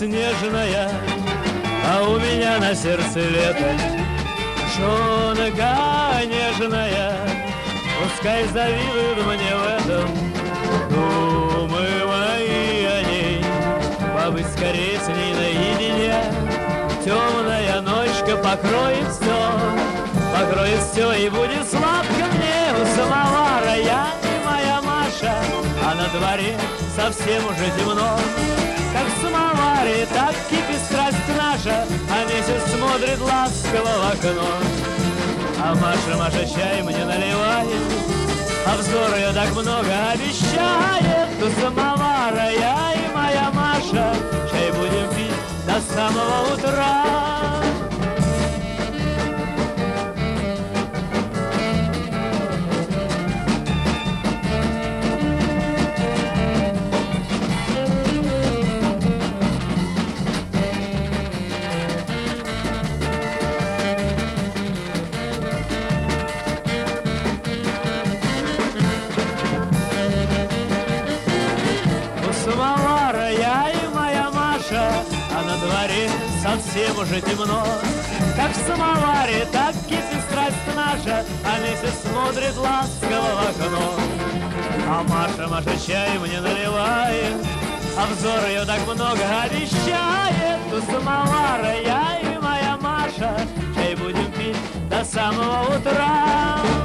снежная, а у меня на сердце лето. Пшонка нежная, пускай завидуют мне в этом. Думы мои о ней, побыть скорее с ней наедине. Темная ночка покроет все, и будет сладко мне у самовара. Я и моя Маша, а на дворе совсем уже темно. Как в самоваре, так кипит страсть наша, а месяц смотрит ласково в окно. А Маша, чай мне наливает, а взор ее так много обещает. У самовара я и моя Маша чай будем пить до самого утра. А на дворе совсем уже темно. Как в самоваре, так кипит страсть наша, а месяц смотрит ласково в окно. А Маша, чай мне наливает, а взор ее так много обещает. У самовара я и моя Маша чай будем пить до самого утра.